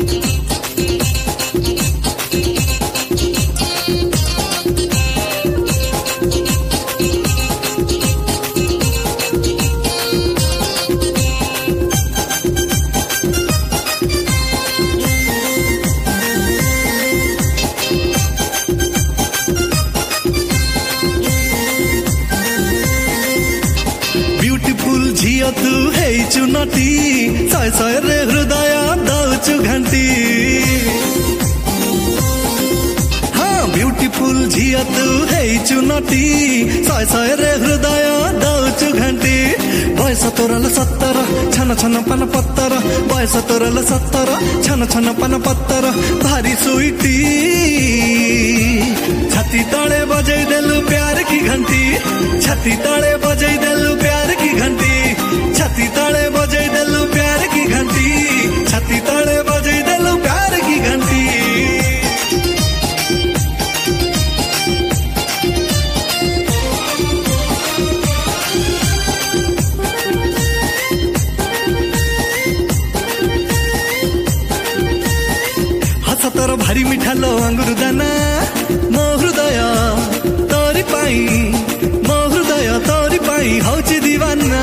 Beautiful झियो तू हेइचु नटी सय सय रे हृदय दौचु घंटी हाँ ब्यूटीफुल झियो तू हेइचु नटी सय सय रे हृदय दौचु घंटी बयस तोरल 70 छन छन पन पत्तर बयस तोरल 70 छन छन पन पत्तर भारी सुईटी छाती तले बजै देलु प्यार की घंटी छाती तले बजै देलु प्यार की घंटी छाती तले बजै देलु प्यार की घंटी छाती तले बजै देलु प्यार की घंटी हस तोर भारी मिठा लो अंगुर दाना मो हृदय तोरी पाई मो हृदय तोरी पाई हौची दीवाना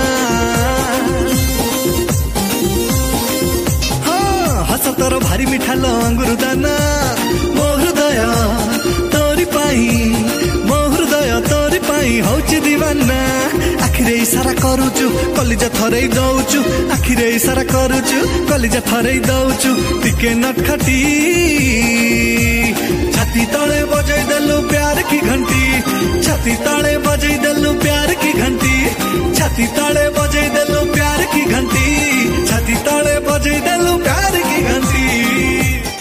हाँ हस तोर भारी मिठा लो अंगुर दाना मो हृदय तोरी पाई मो हृदय तोरी पाई हौची दीवाना आखिरे इशारा करूचु कलिजा थरै दौचु आखिरे इशारा करूचु कलिजा थरै दौचु टिके नटखटी छाती तले बजै देलु प्यार की घंटी छाती तले बजै देलु प्यार की घंटी छाती तले बजै देलु प्यार की घंटी छाती तले बजै देलु प्यार की घंटी।